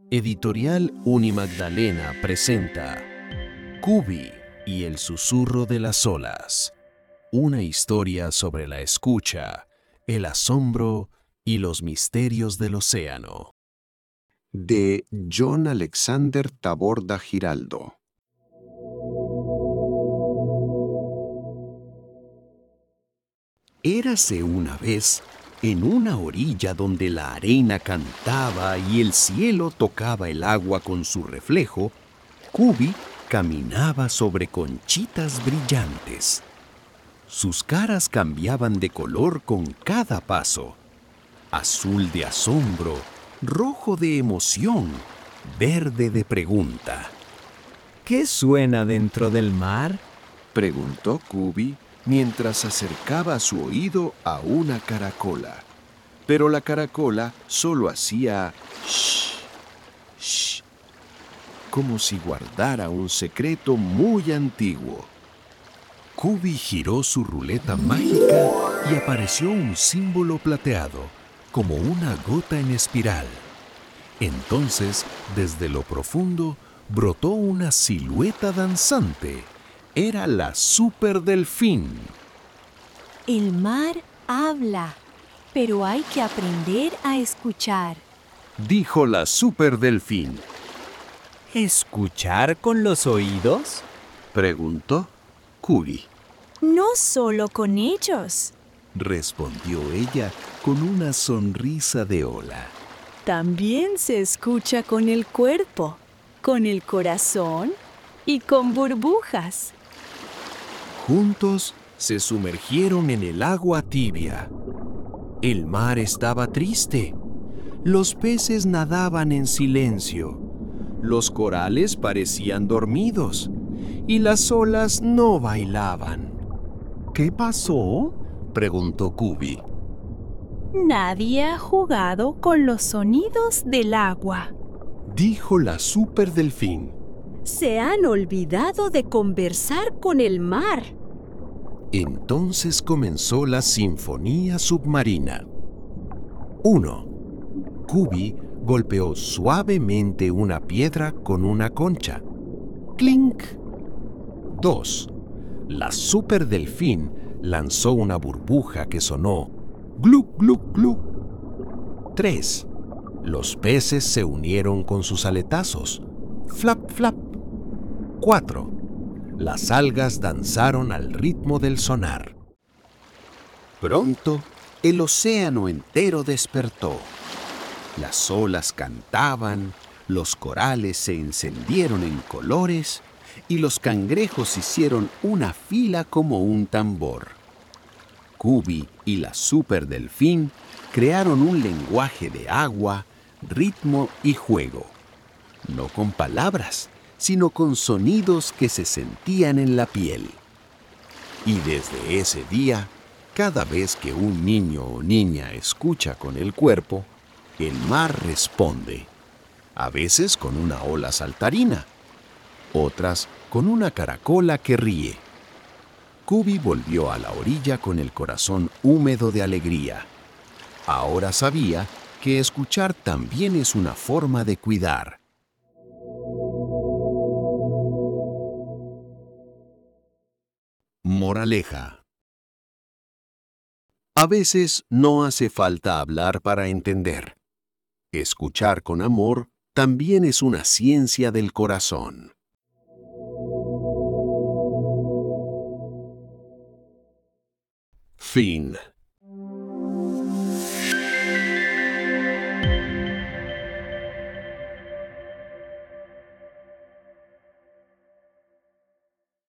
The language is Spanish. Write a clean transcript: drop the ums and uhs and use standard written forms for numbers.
Editorial Unimagdalena presenta Cubi y el susurro de las olas. Una historia sobre la escucha, el asombro y los misterios del océano. De John Alexander Taborda Giraldo. Érase una vez, en una orilla donde la arena cantaba y el cielo tocaba el agua con su reflejo, Cubi caminaba sobre conchitas brillantes. Sus caras cambiaban de color con cada paso. Azul de asombro, rojo de emoción, verde de pregunta. ¿Qué suena dentro del mar? Preguntó Cubi mientras acercaba a su oído a una caracola. Pero la caracola solo hacía shh, shh, como si guardara un secreto muy antiguo. Cubi giró su ruleta mágica y apareció un símbolo plateado, como una gota en espiral. Entonces, desde lo profundo, brotó una silueta danzante. Era la Superdelfín. El mar habla, pero hay que aprender a escuchar. Dijo la Superdelfín. ¿Escuchar con los oídos? Preguntó Cubi. No solo con ellos, Respondió ella con una sonrisa de ola. también se escucha con el cuerpo, con el corazón y con burbujas. Juntos se sumergieron en el agua tibia. El mar estaba triste. Los peces nadaban en silencio. Los corales parecían dormidos y las olas no bailaban. ¿Qué pasó? Preguntó Cubi. Nadie ha jugado con los sonidos del agua. Dijo la Superdelfín. Se han olvidado de conversar con el mar. Entonces comenzó la sinfonía submarina. 1. Cubi golpeó suavemente una piedra con una concha. ¡Clink! 2. La Superdelfín lanzó una burbuja que sonó ¡gluc, gluc, gluc! 3. Los peces se unieron con sus aletazos. ¡Flap, flap! 4. Las algas danzaron al ritmo del sonar. Pronto, el océano entero despertó. Las olas cantaban, los corales se encendieron en colores y los cangrejos hicieron una fila como un tambor. Cubi y la Superdelfín crearon un lenguaje de agua, ritmo y juego. No con palabras, sino con sonidos que se sentían en la piel. Y desde ese día, cada vez que un niño o niña escucha con el cuerpo, el mar responde, a veces con una ola saltarina, otras con una caracola que ríe. Cubi volvió a la orilla con el corazón húmedo de alegría. Ahora sabía que escuchar también es una forma de cuidar. Moraleja. A veces no hace falta hablar para entender. Escuchar con amor también es una ciencia del corazón. Fin.